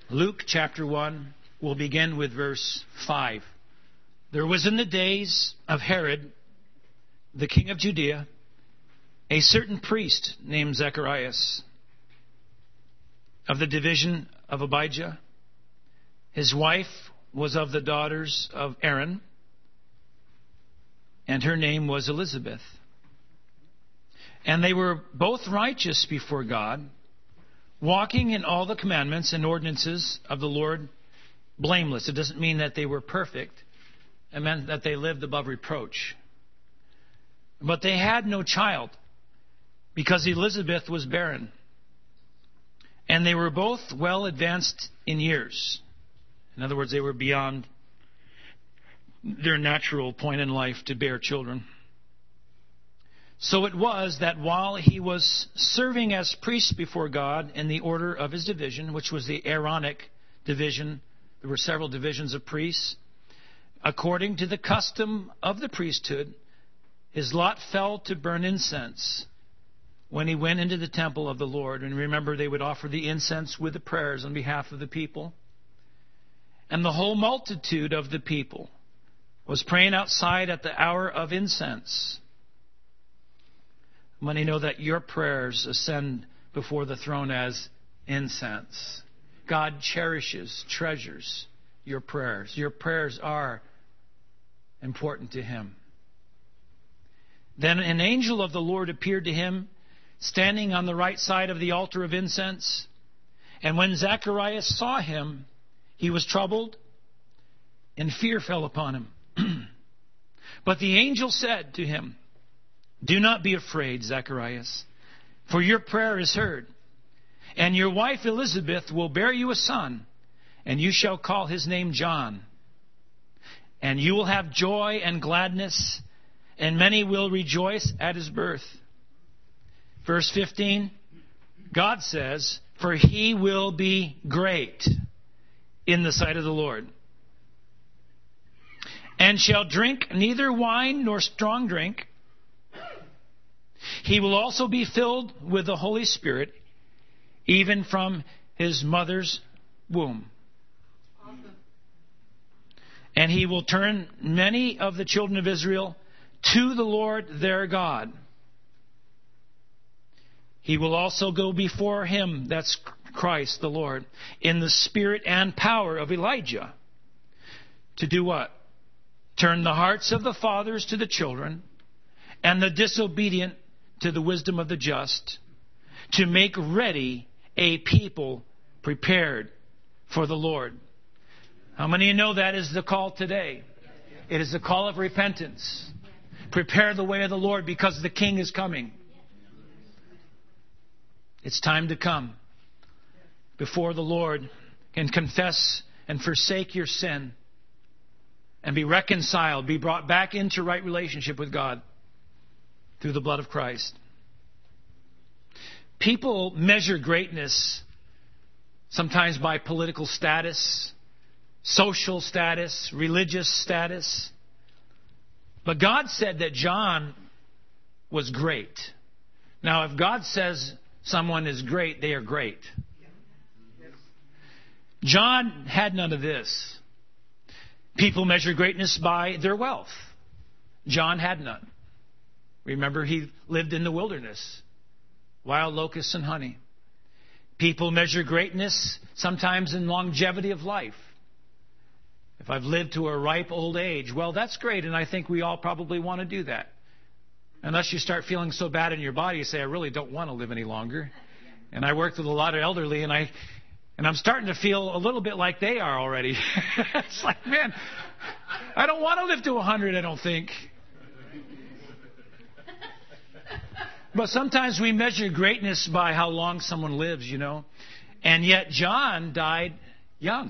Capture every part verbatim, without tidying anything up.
Luke chapter one, we'll begin with verse five. There was in the days of Herod, the king of Judea, a certain priest named Zacharias, of the division of Abijah. His wife was of the daughters of Aaron, and her name was Elizabeth. And they were both righteous before God, walking in all the commandments and ordinances of the Lord blameless. It doesn't mean that they were perfect. It meant that they lived above reproach. But they had no child, because Elizabeth was barren. And they were both well advanced in years. In other words, they were beyond their natural point in life to bear children. So it was that while he was serving as priest before God in the order of his division, which was the Aaronic division, there were several divisions of priests, according to the custom of the priesthood, his lot fell to burn incense when he went into the temple of the Lord. And remember, they would offer the incense with the prayers on behalf of the people. And the whole multitude of the people was praying outside at the hour of incense. Many know that your prayers ascend before the throne as incense. God cherishes, treasures your prayers. Your prayers are important to Him. Then an angel of the Lord appeared to him, standing on the right side of the altar of incense. And when Zacharias saw him, he was troubled, and fear fell upon him. But the angel said to him, "Do not be afraid, Zacharias, for your prayer is heard. And your wife Elizabeth will bear you a son, and you shall call his name John. And you will have joy and gladness, and many will rejoice at his birth." Verse fifteen, God says, "For he will be great in the sight of the Lord, and shall drink neither wine nor strong drink. He will also be filled with the Holy Spirit, even from his mother's womb. Awesome. And he will turn many of the children of Israel to the Lord their God. He will also go before him," that's Christ the Lord, "in the spirit and power of Elijah." To do what? Turn the hearts of the fathers to the children, and the disobedient to the wisdom of the just, to make ready a people prepared for the Lord. How many of you know that is the call today? It is the call of repentance. Prepare the way of the Lord, because the King is coming. It's time to come before the Lord and confess and forsake your sin and be reconciled, be brought back into right relationship with God through the blood of Christ. People measure greatness sometimes by political status, social status, religious status. But God said that John was great. Now, if God says someone is great, they are great. John had none of this. People measure greatness by their wealth. John had none. Remember, he lived in the wilderness, wild locusts and honey. People measure greatness sometimes in longevity of life. If I've lived to a ripe old age, well, that's great, and I think we all probably want to do that. Unless you start feeling so bad in your body, you say, "I really don't want to live any longer." And I worked with a lot of elderly, and I and I'm starting to feel a little bit like they are already. It's like, man, I don't want to live to one hundred, I don't think. But sometimes we measure greatness by how long someone lives, you know. And yet John died young.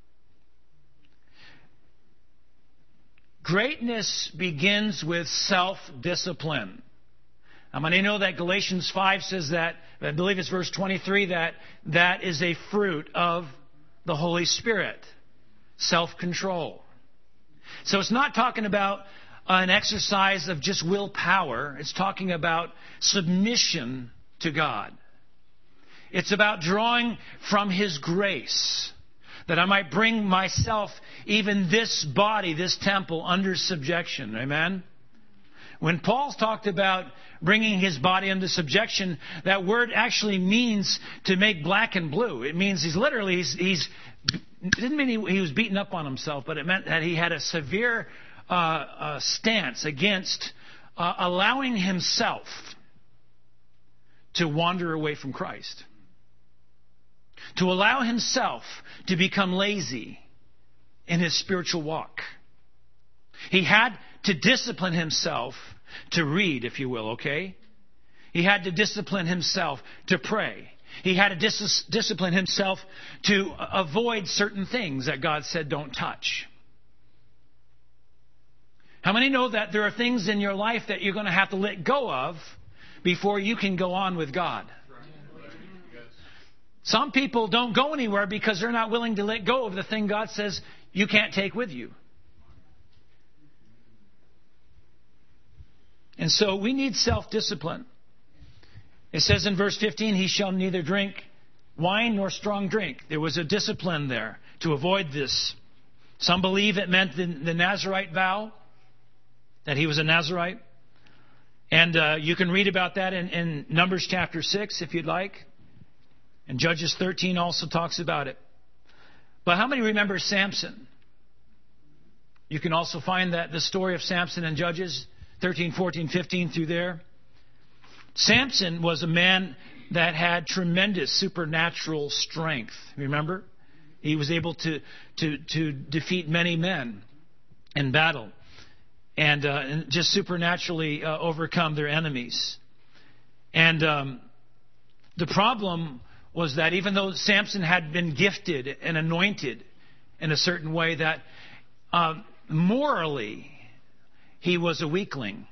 Greatness begins with self-discipline. How many know that Galatians five says that, I believe it's verse twenty-three, that that is a fruit of the Holy Spirit. Self-control. So it's not talking about an exercise of just willpower. It's talking about submission to God. It's about drawing from His grace. that I might bring myself, even this body, this temple, under subjection. Amen? When Paul's talked about bringing his body under subjection, that word actually means to make black and blue. It means he's literally, he's, he's it didn't mean he, he was beating up on himself, but it meant that he had a severe uh, uh, stance against uh, allowing himself to wander away from Christ. To allow himself to become lazy in his spiritual walk. He had to discipline himself to read, if you will, okay? He had to discipline himself to pray. He had to dis- discipline himself to avoid certain things that God said don't touch. How many know that there are things in your life that you're going to have to let go of before you can go on with God? Some people don't go anywhere because they're not willing to let go of the thing God says you can't take with you. And so we need self-discipline. It says in verse fifteen, he shall neither drink wine nor strong drink. There was a discipline there to avoid this. Some believe it meant the, the Nazirite vow, that he was a Nazirite. And uh, you can read about that in, in Numbers chapter six if you'd like. And Judges thirteen also talks about it. But how many remember Samson? You can also find that the story of Samson in Judges thirteen, fourteen, fifteen through there. Samson was a man that had tremendous supernatural strength. Remember? He was able to, to, to defeat many men in battle and, uh, and just supernaturally uh, overcome their enemies. And um, the problem was that even though Samson had been gifted and anointed in a certain way, that uh, morally he was a weakling.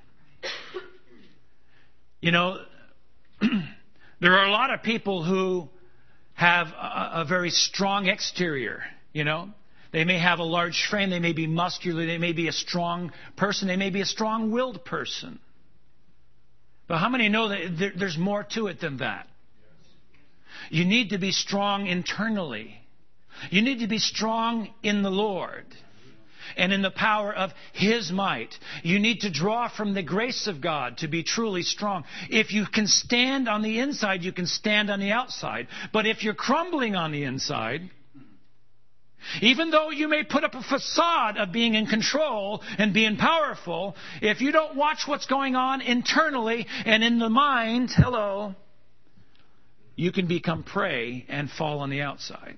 You know, there are a lot of people who have a, a very strong exterior, you know. They may have a large frame, they may be muscular, they may be a strong person, they may be a strong-willed person. But how many know that there, there's more to it than that? You need to be strong internally. You need to be strong in the Lord and in the power of His might. You need to draw from the grace of God to be truly strong. If you can stand on the inside, you can stand on the outside. But if you're crumbling on the inside, even though you may put up a facade of being in control and being powerful, if you don't watch what's going on internally and in the mind, hello, you can become prey and fall on the outside.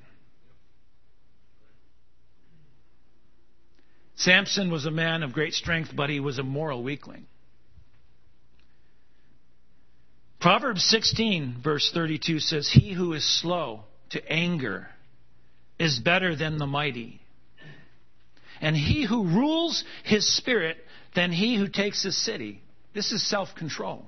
Samson was a man of great strength, but he was a moral weakling. Proverbs sixteen, verse thirty-two says, "He who is slow to anger is better than the mighty, and he who rules his spirit than he who takes a city." This is self-control.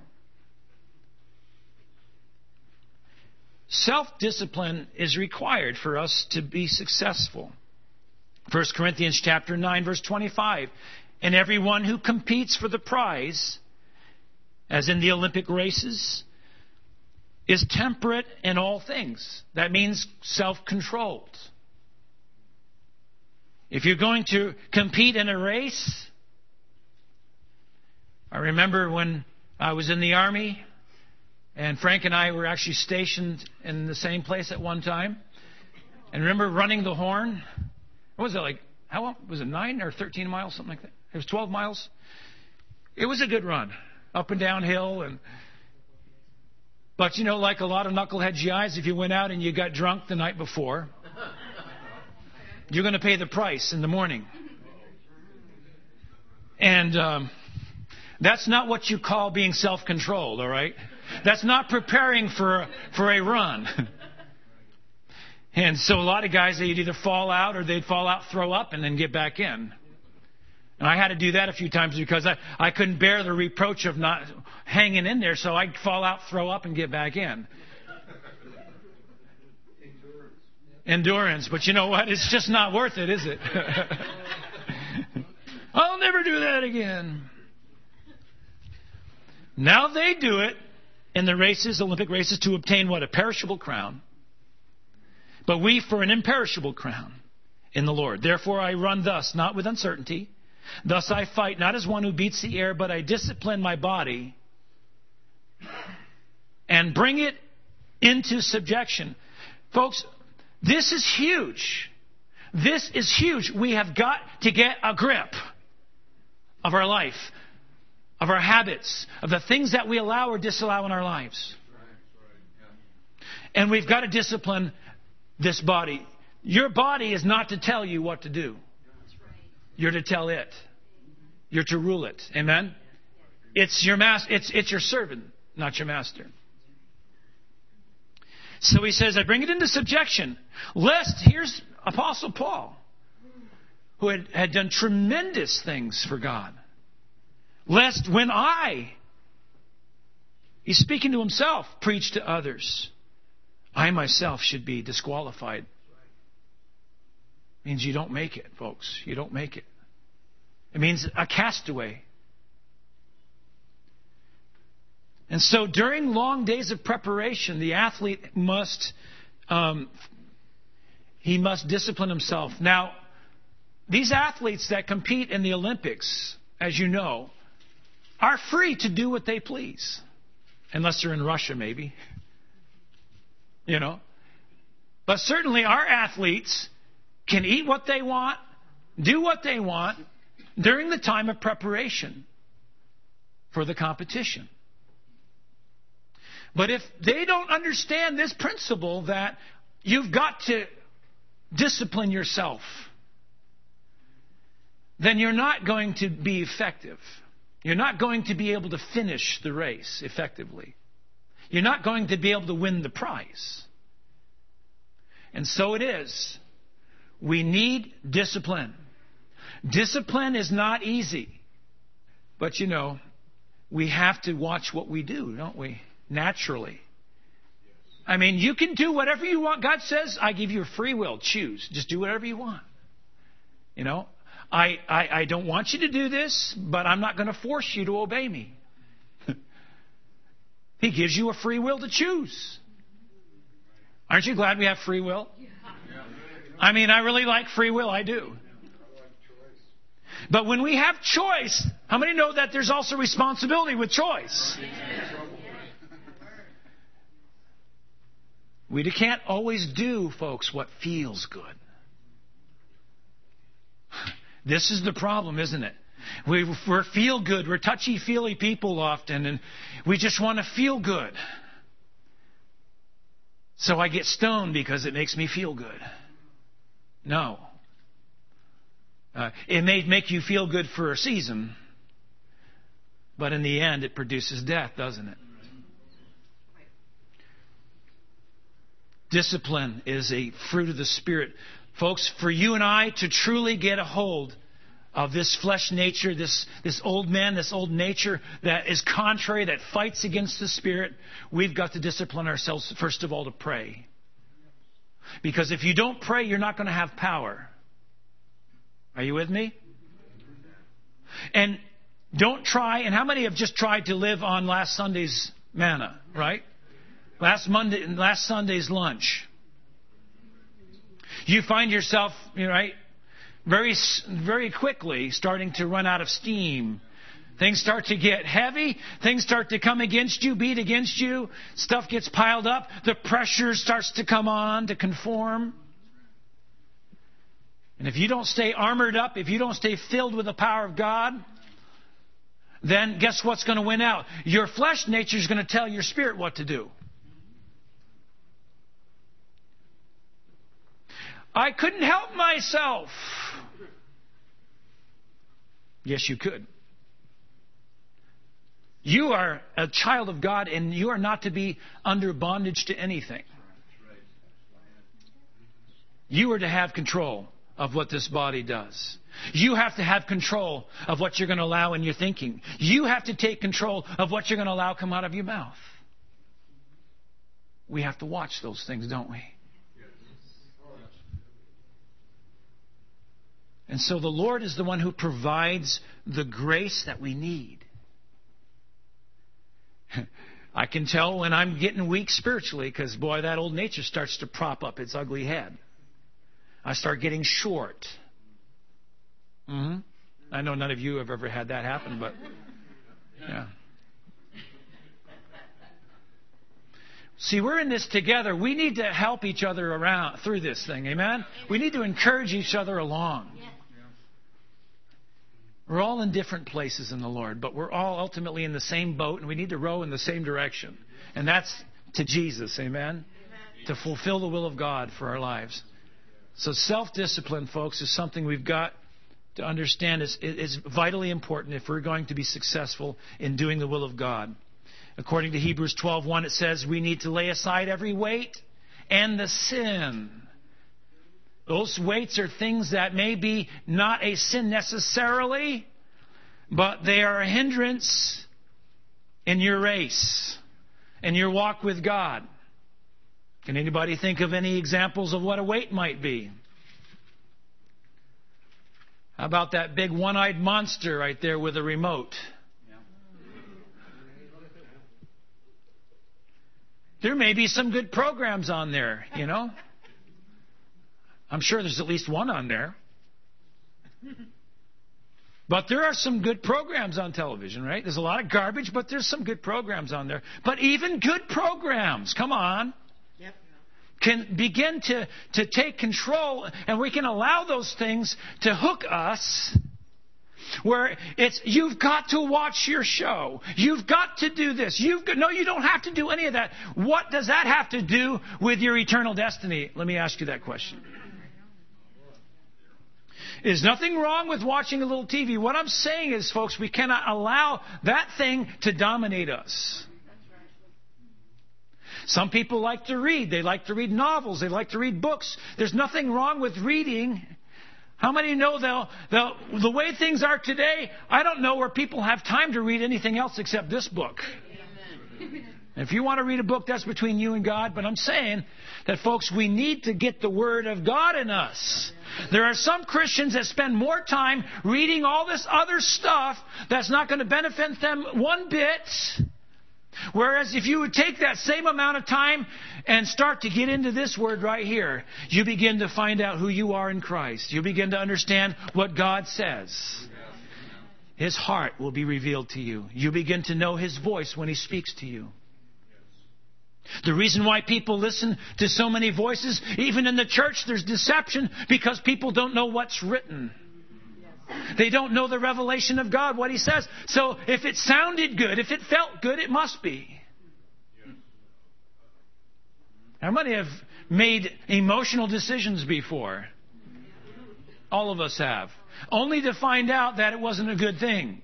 Self-discipline is required for us to be successful. First Corinthians chapter nine, verse twenty-five. "And everyone who competes for the prize, as in the Olympic races, is temperate in all things." That means self-controlled. If you're going to compete in a race, I remember when I was in the Army, and Frank and I were actually stationed in the same place at one time. And remember running the horn? What was it like? How long? Was it nine or thirteen miles, something like that? It was twelve miles. It was a good run, up and down hill. And but you know, like a lot of knucklehead G Is, if you went out and you got drunk the night before, you're going to pay the price in the morning. And um, that's not what you call being self-controlled, all right? That's not preparing for for a run. And so a lot of guys, they'd either fall out or they'd fall out, throw up, and then get back in. And I had to do that a few times because I, I couldn't bear the reproach of not hanging in there, so I'd fall out, throw up, and get back in. Endurance. Endurance. But you know what? It's just not worth it, is it? I'll never do that again. Now they do it in the races, Olympic races, to obtain what? A perishable crown. but we for an imperishable crown in the Lord. Therefore I run thus, not with uncertainty. Thus I fight, not as one who beats the air, but I discipline my body and bring it into subjection. Folks, this is huge. This is huge. We have got to get a grip of our life, of our habits, of the things that we allow or disallow in our lives. And we've got to discipline this body. Your body is not to tell you what to do. You're to tell it. You're to rule it. Amen? It's your master. It's, it's your servant, not your master. So he says, I bring it into subjection. Lest, here's Apostle Paul, who had, had done tremendous things for God. Lest when I, he's speaking to himself, preach to others, I myself should be disqualified. Means you don't make it, folks. You don't make it. It means a castaway. And so during long days of preparation, the athlete must um, he must discipline himself. Now, these athletes that compete in the Olympics, as you know, are free to do what they please. Unless they're in Russia, maybe. You know. But certainly our athletes can eat what they want, do what they want during the time of preparation for the competition. But if they don't understand this principle that you've got to discipline yourself, then you're not going to be effective. You're not going to be able to finish the race effectively. You're not going to be able to win the prize. And so it is. We need discipline. Discipline is not easy. But, you know, we have to watch what we do, don't we? Naturally. I mean, you can do whatever you want. God says, I give you a free will. Choose. Just do whatever you want. You know, I, I, I don't want you to do this, but I'm not going to force you to obey me. He gives you a free will to choose. Aren't you glad we have free will? I mean, I really like free will. I do. But when we have choice, how many know that there's also responsibility with choice? We can't always do, folks, what feels good. This is the problem, isn't it? We, we're feel good. We're touchy-feely people often, and we just want to feel good. So I get stoned because it makes me feel good. No. Uh, it may make you feel good for a season, but in the end it produces death, doesn't it? Discipline is a fruit of the Spirit. Folks, for you and I to truly get a hold of this flesh nature, this, this old man, this old nature that is contrary, that fights against the Spirit, we've got to discipline ourselves, first of all, to pray. Because if you don't pray, you're not going to have power. Are you with me? And don't try, and how many have just tried to live on last Sunday's manna, right? Last Monday, last Sunday's lunch. You find yourself, right, very, very quickly starting to run out of steam. Things start to get heavy. Things start to come against you, beat against you. Stuff gets piled up. The pressure starts to come on to conform. And if you don't stay armored up, if you don't stay filled with the power of God, then guess what's going to win out? Your flesh nature is going to tell your spirit what to do. I couldn't help myself. Yes, you could. You are a child of God, and you are not to be under bondage to anything. You are to have control of what this body does. You have to have control of what you're going to allow in your thinking. You have to take control of what you're going to allow come out of your mouth. We have to watch those things, don't we? And so the Lord is the one who provides the grace that we need. I can tell when I'm getting weak spiritually because, boy, that old nature starts to prop up its ugly head. I start getting short. Mm-hmm. I know none of you have ever had that happen, but yeah. See, we're in this together. We need to help each other around through this thing. Amen? We need to encourage each other along. We're all in different places in the Lord, but we're all ultimately in the same boat, and we need to row in the same direction. And that's to Jesus. Amen? To fulfill the will of God for our lives. So self-discipline, folks, is something we've got to understand is, is vitally important if we're going to be successful in doing the will of God. According to Hebrews twelve one, it says we need to lay aside every weight and the sin. Those weights are things that may be not a sin necessarily, but they are a hindrance in your race, in your walk with God. Can anybody think of any examples of what a weight might be? How about that big one-eyed monster right there with a remote? There may be some good programs on there, you know. I'm sure there's at least one on there. But there are some good programs on television, right? There's a lot of garbage, but there's some good programs on there. But even good programs, come on, yep. can begin to, to take control, and we can allow those things to hook us. Where it's, you've got to watch your show. You've got to do this. You've got, no, you don't have to do any of that. What does that have to do with your eternal destiny? Let me ask you that question. There's nothing wrong with watching a little T V. What I'm saying is, folks, we cannot allow that thing to dominate us. Some people like to read. They like to read novels. They like to read books. There's nothing wrong with reading. How many know they'll, they'll, the way things are today, I don't know where people have time to read anything else except this book. Amen. If you want to read a book, that's between you and God. But I'm saying that, folks, we need to get the Word of God in us. There are some Christians that spend more time reading all this other stuff that's not going to benefit them one bit. Whereas if you would take that same amount of time and start to get into this word right here, you begin to find out who you are in Christ. You begin to understand what God says. His heart will be revealed to you. You begin to know His voice when He speaks to you. The reason why people listen to so many voices, even in the church, there's deception because people don't know what's written. They don't know the revelation of God, what He says. So if it sounded good, if it felt good, it must be. How many have made emotional decisions before? All of us have. Only to find out that it wasn't a good thing.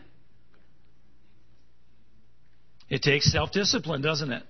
It takes self-discipline, doesn't it?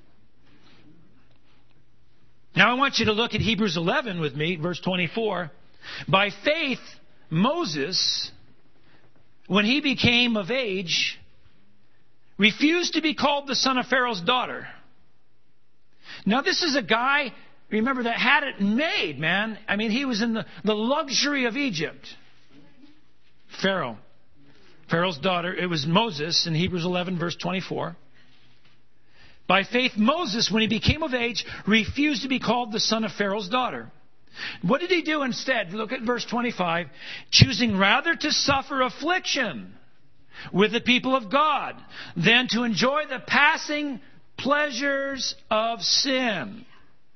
Now I want you to look at Hebrews eleven with me, verse twenty-four. By faith, Moses, when he became of age, refused to be called the son of Pharaoh's daughter. Now this is a guy, remember, that had it made, man. I mean, he was in the, the luxury of Egypt. Pharaoh. Pharaoh's daughter. It was Moses in Hebrews eleven, verse twenty-four. By faith, Moses, when he became of age, refused to be called the son of Pharaoh's daughter. What did he do instead? Look at verse twenty-five. Choosing rather to suffer affliction with the people of God than to enjoy the passing pleasures of sin.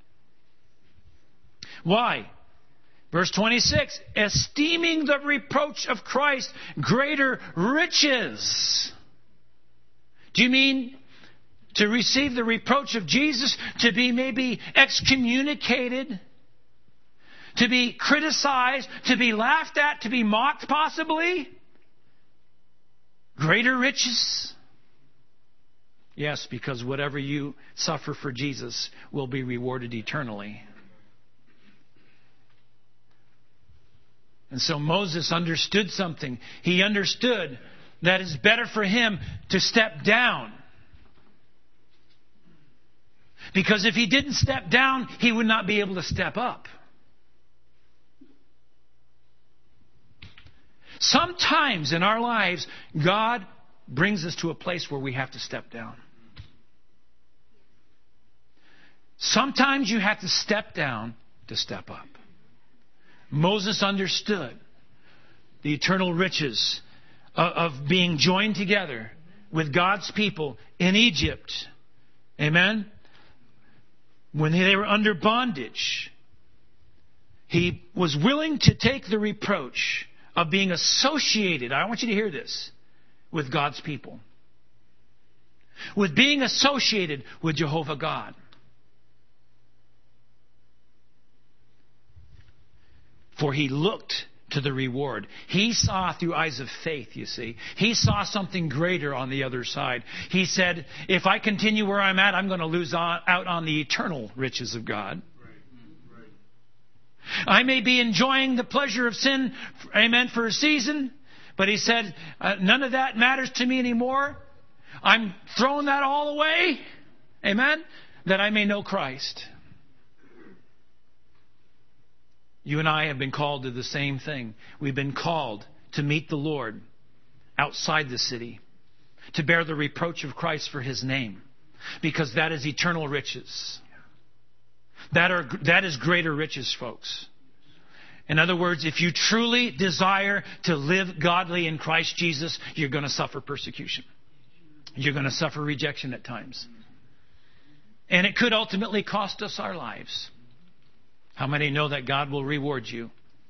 Why? Verse twenty-six. Esteeming the reproach of Christ greater riches. Do you mean to receive the reproach of Jesus, to be maybe excommunicated, to be criticized, to be laughed at, to be mocked possibly? Greater riches? Yes, because whatever you suffer for Jesus will be rewarded eternally. And so Moses understood something. He understood that it's better for him to step down. Because if he didn't step down, he would not be able to step up. Sometimes in our lives, God brings us to a place where we have to step down. Sometimes you have to step down to step up. Moses understood the eternal riches of, of being joined together with God's people in Egypt. Amen? When they were under bondage, he was willing to take the reproach of being associated, I want you to hear this, with God's people. With being associated with Jehovah God. For he looked to the reward. He saw through eyes of faith, you see. He saw something greater on the other side. He said, if I continue where I'm at, I'm going to lose on, out on the eternal riches of God. Right. Right. I may be enjoying the pleasure of sin, amen, for a season, but he said, uh, none of that matters to me anymore. I'm throwing that all away, amen, that I may know Christ. You and I have been called to the same thing. We've been called to meet the Lord outside the city, to bear the reproach of Christ for His name, because that is eternal riches. That are that is greater riches, folks. In other words, if you truly desire to live godly in Christ Jesus, you're going to suffer persecution. You're going to suffer rejection at times. And it could ultimately cost us our lives. How many know that God will reward you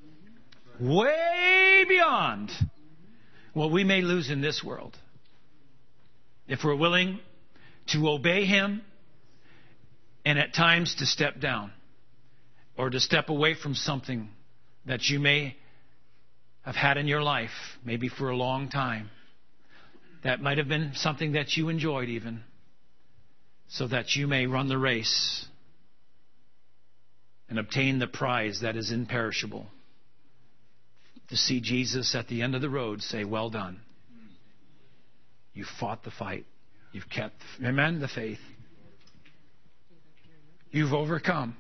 way beyond what we may lose in this world if we're willing to obey Him and at times to step down or to step away from something that you may have had in your life, maybe for a long time. That might have been something that you enjoyed even, so that you may run the race and obtain the prize that is imperishable. To see Jesus at the end of the road say, well done. You fought the fight. You've kept, amen, the faith. You've overcome.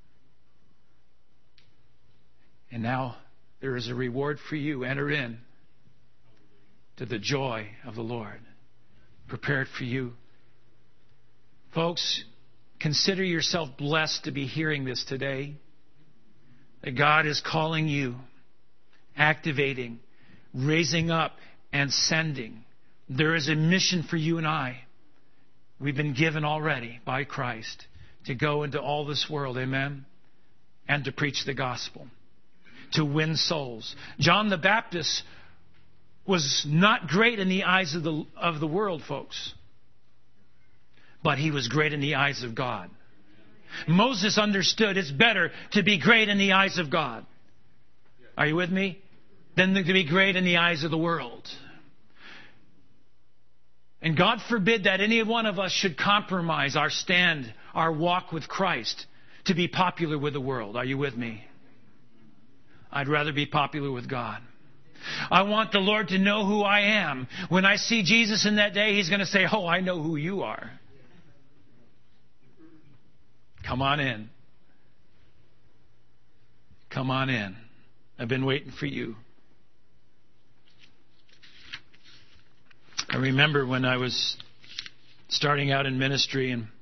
And now there is a reward for you. Enter in to the joy of the Lord, prepared for you. Folks, consider yourself blessed to be hearing this today. That God is calling you, activating, raising up, and sending. There is a mission for you and I. We've been given already by Christ to go into all this world, amen, and to preach the gospel, to win souls. John the Baptist was not great in the eyes of the of the world, folks. But he was great in the eyes of God. Moses understood it's better to be great in the eyes of God. Are you with me? Than to be great in the eyes of the world. And God forbid that any one of us should compromise our stand, our walk with Christ, to be popular with the world. Are you with me? I'd rather be popular with God. I want the Lord to know who I am. When I see Jesus in that day, He's going to say, oh, I know who you are. Come on in. Come on in. I've been waiting for you. I remember when I was starting out in ministry, and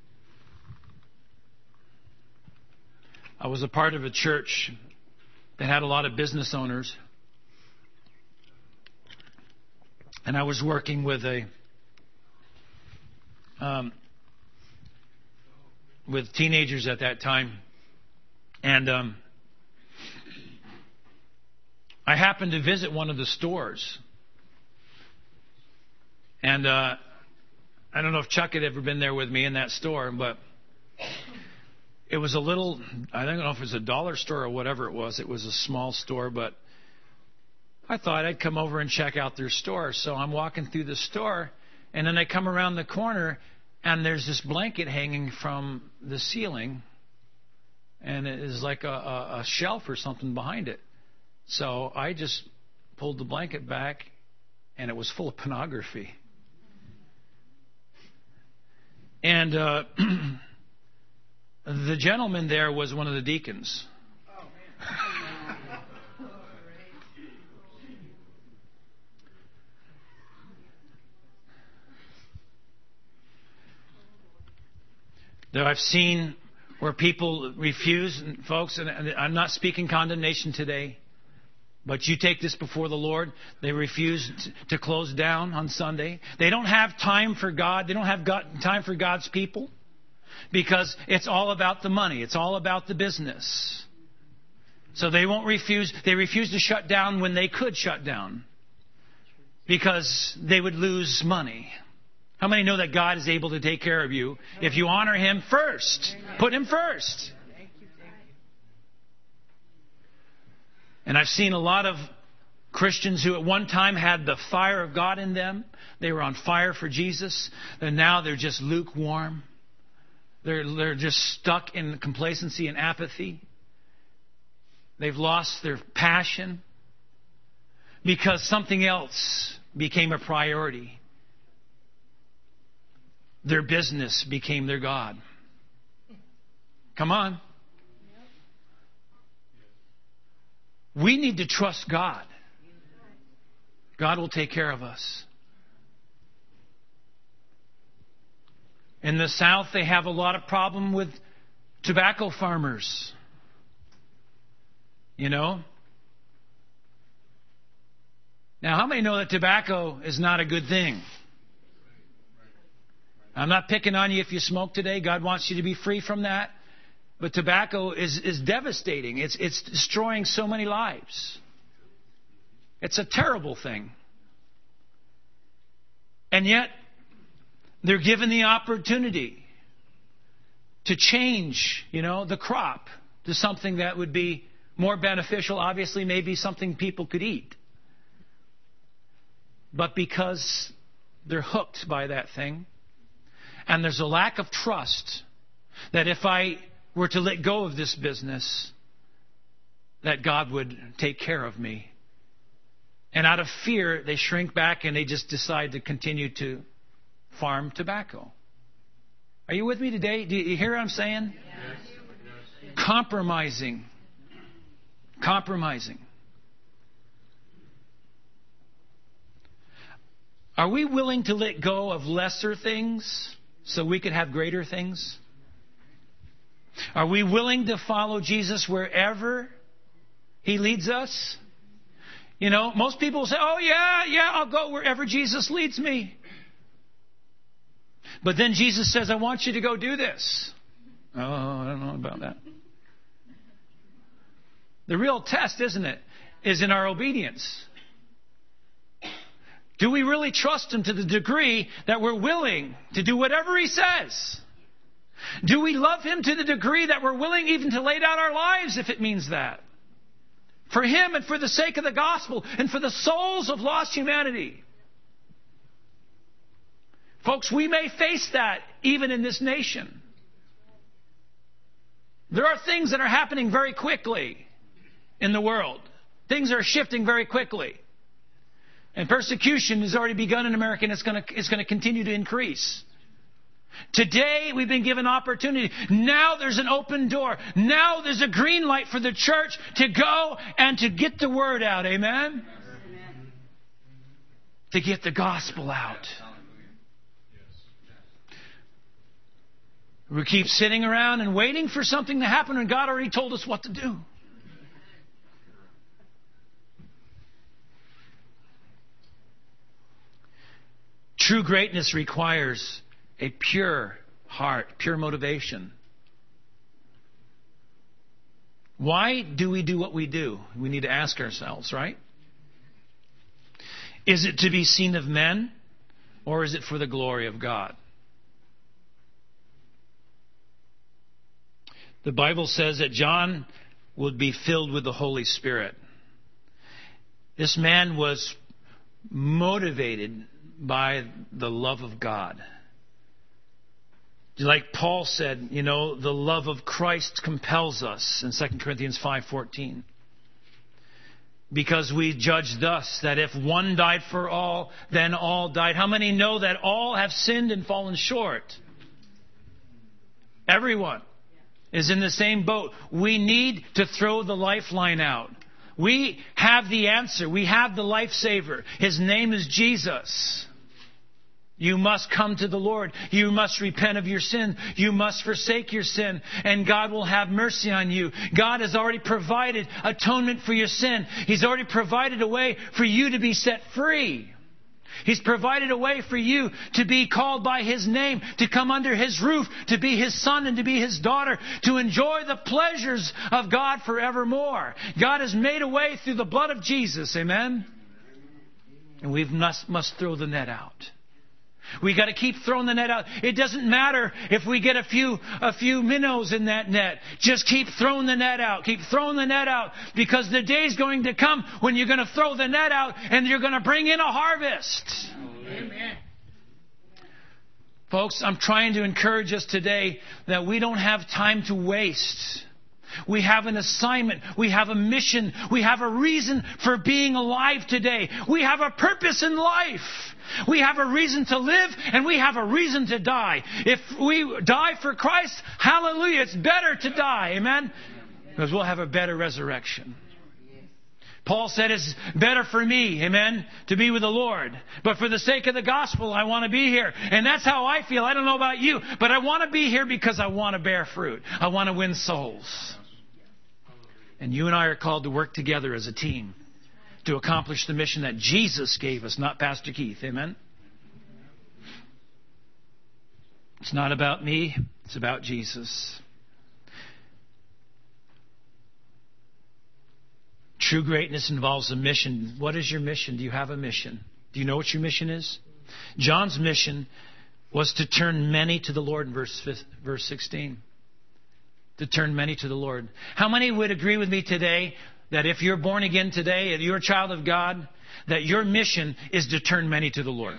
I was a part of a church that had a lot of business owners. And I was working with a um, with teenagers at that time, and um, I happened to visit one of the stores. And uh, I don't know if Chuck had ever been there with me in that store, but it was a little, I don't know if it was a dollar store or whatever it was. It was a small store, but I thought I'd come over and check out their store. So I'm walking through the store, and then I come around the corner, and there's this blanket hanging from the ceiling, and it is like a, a, a shelf or something behind it. So I just pulled the blanket back, and it was full of pornography. And uh, the gentleman there was one of the deacons. Now, I've seen where people refuse, and folks, and I'm not speaking condemnation today, but you take this before the Lord. They refuse to close down on Sunday. They don't have time for God. They don't have God, time for God's people because it's all about the money. It's all about the business. So they won't refuse. They refuse to shut down when they could shut down because they would lose money. How many know that God is able to take care of you if you honor Him first? Put Him first. And I've seen a lot of Christians who at one time had the fire of God in them. They were on fire for Jesus. And now they're just lukewarm. They're, they're just stuck in complacency and apathy. They've lost their passion because something else became a priority. Their business became their God. Come on. We need to trust God. God will take care of us. In the South, they have a lot of problem with tobacco farmers. You know? Now, how many know that tobacco is not a good thing? I'm not picking on you if you smoke today. God wants you to be free from that. But tobacco is, is devastating. It's, it's destroying so many lives. It's a terrible thing. And yet, they're given the opportunity to change, you know, the crop to something that would be more beneficial. Obviously, maybe something people could eat. But because they're hooked by that thing, and there's a lack of trust that if I were to let go of this business, that God would take care of me. And out of fear, they shrink back and they just decide to continue to farm tobacco. Are you with me today? Do you hear what I'm saying? Yes. Compromising. Compromising. Are we willing to let go of lesser things so we could have greater things? Are we willing to follow Jesus wherever He leads us? You know, most people say, oh yeah, yeah, I'll go wherever Jesus leads me. But then Jesus says, I want you to go do this. Oh, I don't know about that. The real test, isn't it, is in our obedience. Do we really trust Him to the degree that we're willing to do whatever He says? Do we love Him to the degree that we're willing even to lay down our lives if it means that? For Him and for the sake of the gospel and for the souls of lost humanity. Folks, we may face that even in this nation. There are things that are happening very quickly in the world. Things are shifting very quickly. And persecution has already begun in America, and it's going to, it's going to continue to increase. Today, we've been given opportunity. Now there's an open door. Now there's a green light for the church to go and to get the word out. Amen? Amen. To get the gospel out. We keep sitting around and waiting for something to happen, and God already told us what to do. True greatness requires a pure heart, pure motivation. Why do we do what we do? We need to ask ourselves, right? Is it to be seen of men, or is it for the glory of God? The Bible says that John would be filled with the Holy Spirit. This man was motivated by the love of God. Like Paul said, you know, the love of Christ compels us in Second Corinthians five fourteen. Because we judge thus, that if one died for all, then all died. How many know that all have sinned and fallen short? Everyone is in the same boat. We need to throw the lifeline out. We have the answer. We have the lifesaver. His name is Jesus. You must come to the Lord. You must repent of your sin. You must forsake your sin. And God will have mercy on you. God has already provided atonement for your sin. He's already provided a way for you to be set free. He's provided a way for you to be called by His name, to come under His roof, to be His son and to be His daughter, to enjoy the pleasures of God forevermore. God has made a way through the blood of Jesus. Amen? And we must, must throw the net out. We got to keep throwing the net out. It doesn't matter if we get a few a few minnows in that net. Just keep throwing the net out. Keep throwing the net out, because the day's going to come when you're going to throw the net out and you're going to bring in a harvest. Amen. Folks, I'm trying to encourage us today that we don't have time to waste. We have an assignment. We have a mission. We have a reason for being alive today. We have a purpose in life. We have a reason to live, and we have a reason to die. If we die for Christ, hallelujah, it's better to die. Amen? Because we'll have a better resurrection. Paul said it's better for me, amen, to be with the Lord. But for the sake of the gospel, I want to be here. And that's how I feel. I don't know about you, but I want to be here because I want to bear fruit. I want to win souls. And you and I are called to work together as a team to accomplish the mission that Jesus gave us, not Pastor Keith. Amen? It's not about me. It's about Jesus. True greatness involves a mission. What is your mission? Do you have a mission? Do you know what your mission is? John's mission was to turn many to the Lord in verse verse sixteen. To turn many to the Lord. How many would agree with me today that if you're born again today and you're a child of God, that your mission is to turn many to the Lord?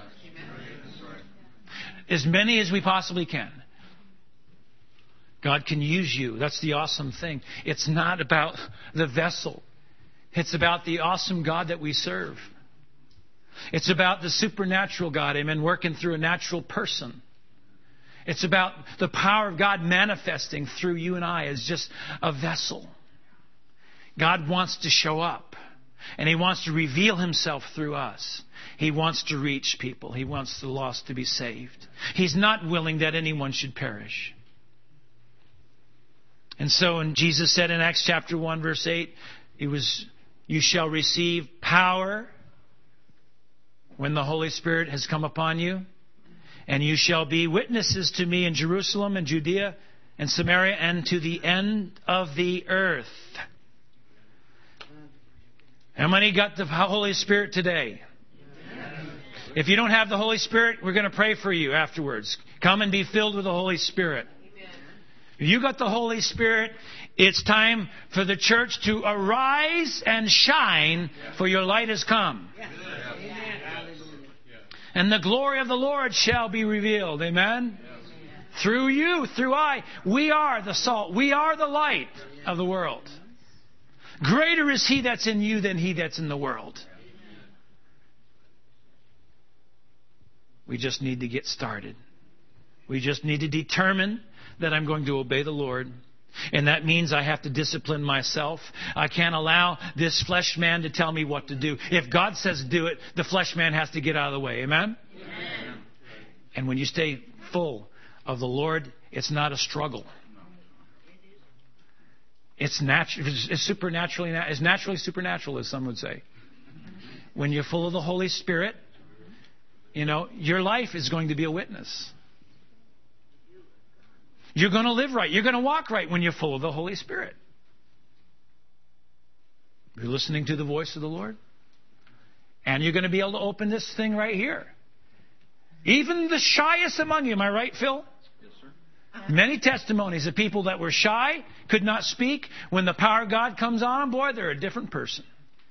As many as we possibly can. God can use you. That's the awesome thing. It's not about the vessel. It's about the awesome God that we serve. It's about the supernatural God, amen, working through a natural person. It's about the power of God manifesting through you and I as just a vessel. God wants to show up. And He wants to reveal Himself through us. He wants to reach people. He wants the lost to be saved. He's not willing that anyone should perish. And so, and Jesus said in Acts chapter one, verse eight, it was, you shall receive power when the Holy Spirit has come upon you. And you shall be witnesses to me in Jerusalem and Judea and Samaria and to the end of the earth. How many got the Holy Spirit today? If you don't have the Holy Spirit, we're going to pray for you afterwards. Come and be filled with the Holy Spirit. If you got the Holy Spirit, it's time for the church to arise and shine, for your light has come. And the glory of the Lord shall be revealed. Amen? Yes. Through you, through I, we are the salt. We are the light of the world. Greater is He that's in you than he that's in the world. We just need to get started. We just need to determine that I'm going to obey the Lord. And that means I have to discipline myself. I can't allow this flesh man to tell me what to do. If God says do it, the flesh man has to get out of the way. Amen? Amen. And when you stay full of the Lord, it's not a struggle. It's natural. It's supernaturally. It's naturally supernatural, as some would say. When you're full of the Holy Spirit, you know, your life is going to be a witness. You're going to live right. You're going to walk right when you're full of the Holy Spirit. You're listening to the voice of the Lord. And you're going to be able to open this thing right here. Even the shyest among you. Am I right, Phil? Yes, sir. Many testimonies of people that were shy, could not speak. When the power of God comes on them, boy, they're a different person.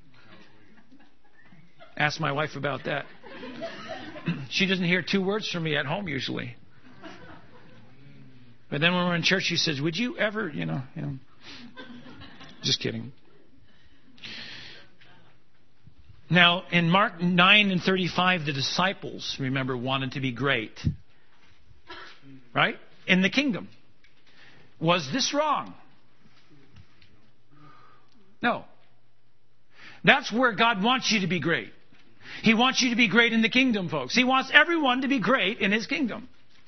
Ask my wife about that. She doesn't hear two words from me at home usually. But then when we're in church, she says, would you ever, you know, you know. Just kidding. Now, in Mark nine and thirty-five, the disciples, remember, wanted to be great. Right? In the kingdom. Was this wrong? No. That's where God wants you to be great. He wants you to be great in the kingdom, folks. He wants everyone to be great in His kingdom.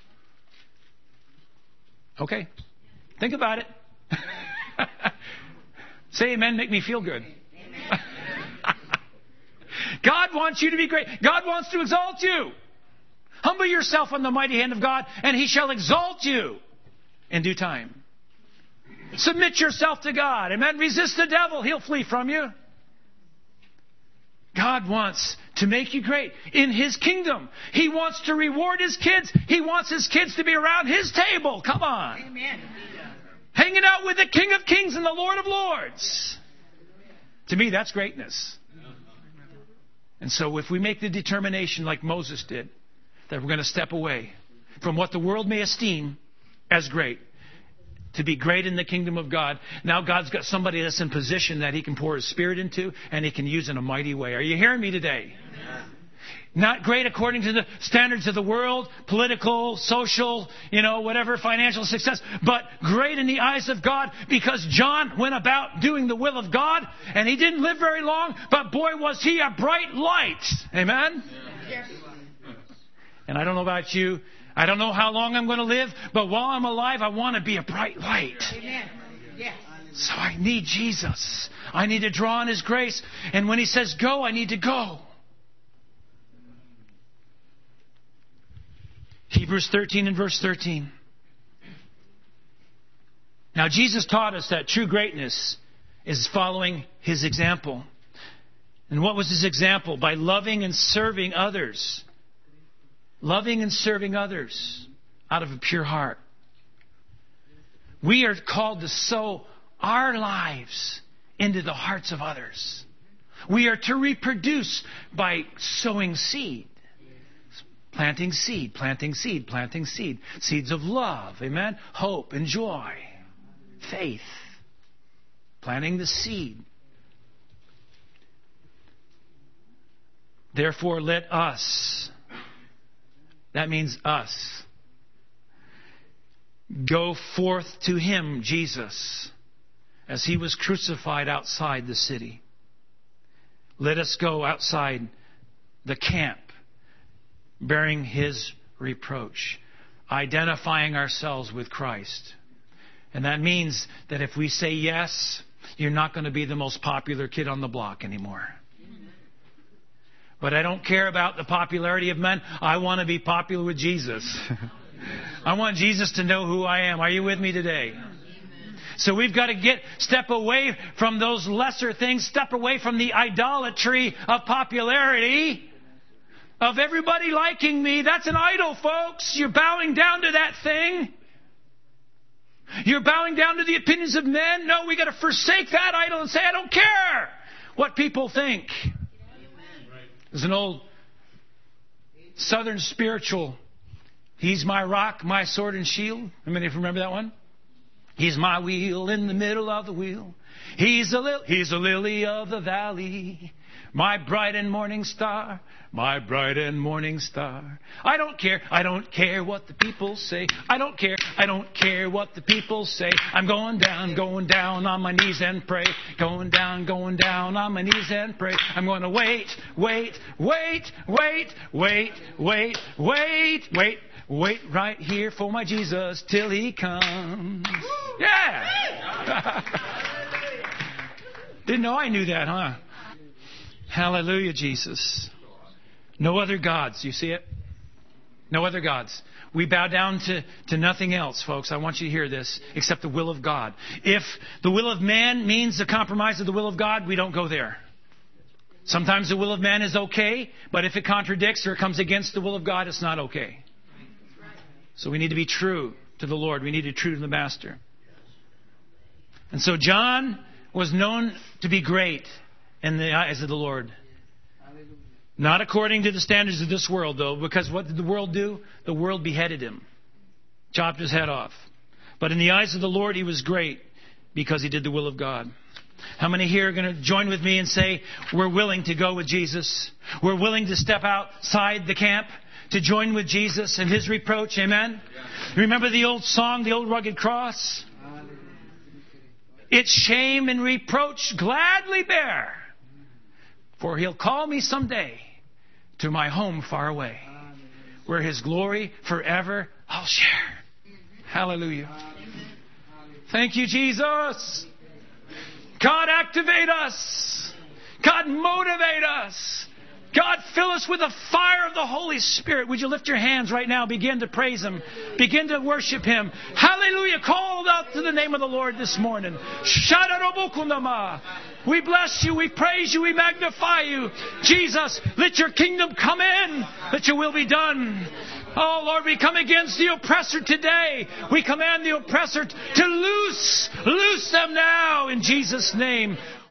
Okay. Think about it. Say amen, make me feel good. God wants you to be great. God wants to exalt you. Humble yourself on the mighty hand of God, and He shall exalt you in due time. Submit yourself to God. Amen. Resist the devil. He'll flee from you. God wants to make you great in His kingdom. He wants to reward His kids. He wants His kids to be around His table. Come on. Amen. Hanging out with the King of Kings and the Lord of Lords. To me, that's greatness. And so if we make the determination like Moses did, that we're going to step away from what the world may esteem as great, to be great in the kingdom of God, now God's got somebody that's in position that He can pour His Spirit into and He can use in a mighty way. Are you hearing me today? Amen. Not great according to the standards of the world, political, social, you know, whatever, financial success, but great in the eyes of God, because John went about doing the will of God, and he didn't live very long, but boy, was he a bright light. Amen? Yes. And I don't know about you. I don't know how long I'm going to live, but while I'm alive, I want to be a bright light. Amen. Yes. So I need Jesus. I need to draw on His grace. And when He says go, I need to go. Hebrews thirteen and verse thirteen. Now Jesus taught us that true greatness is following His example. And what was His example? By loving and serving others. Loving and serving others out of a pure heart. We are called to sow our lives into the hearts of others. We are to reproduce by sowing seed. Planting seed, planting seed, planting seed. Seeds of love, amen? Hope and joy. Faith. Planting the seed. Therefore, let us, that means us, go forth to Him, Jesus, as He was crucified outside the city. Let us go outside the camp, bearing His reproach, identifying ourselves with Christ. And that means that if we say yes, you're not going to be the most popular kid on the block anymore. But I don't care about the popularity of men. I want to be popular with Jesus. I want Jesus to know who I am. Are you with me today? So we've got to get, step away from those lesser things, step away from the idolatry of popularity, of everybody liking me. That's an idol, folks. You're bowing down to that thing. You're bowing down to the opinions of men. No, we got to forsake that idol and say, I don't care what people think. There's an old Southern spiritual. He's my rock, my sword and shield. How many of you remember that one? He's my wheel in the middle of the wheel. He's a, li- he's a lily of the valley. My bright and morning star. My bright and morning star. I don't care. I don't care what the people say. I don't care. I don't care what the people say. I'm going down, going down on my knees and pray. Going down, going down on my knees and pray. I'm going to wait, wait, wait, wait, wait, wait, wait, wait, wait right here for my Jesus till He comes. Yeah. Didn't know I knew that, huh? Hallelujah, Jesus. No other gods. You see it? No other gods. We bow down to, to nothing else, folks. I want you to hear this, except the will of God. If the will of man means the compromise of the will of God, we don't go there. Sometimes the will of man is okay, but if it contradicts or it comes against the will of God, it's not okay. So we need to be true to the Lord. We need to be true to the Master. And so John was known to be great in the eyes of the Lord. Not according to the standards of this world, though, because what did the world do? The world beheaded him, chopped his head off. But in the eyes of the Lord, he was great because he did the will of God. How many here are going to join with me and say, we're willing to go with Jesus? We're willing to step outside the camp to join with Jesus and His reproach. Amen? Remember the old song, the old rugged cross? Its shame and reproach gladly bear. For He'll call me someday to my home far away, where His glory forever I'll share. Hallelujah. Thank you, Jesus. God, activate us. God, motivate us. God, fill us with the fire of the Holy Spirit. Would you lift your hands right now? Begin to praise Him. Begin to worship Him. Hallelujah. Call out to the name of the Lord this morning. We bless You. We praise You. We magnify You. Jesus, let Your kingdom come in. Let Your will be done. Oh, Lord, we come against the oppressor today. We command the oppressor to loose. Loose them now in Jesus' name.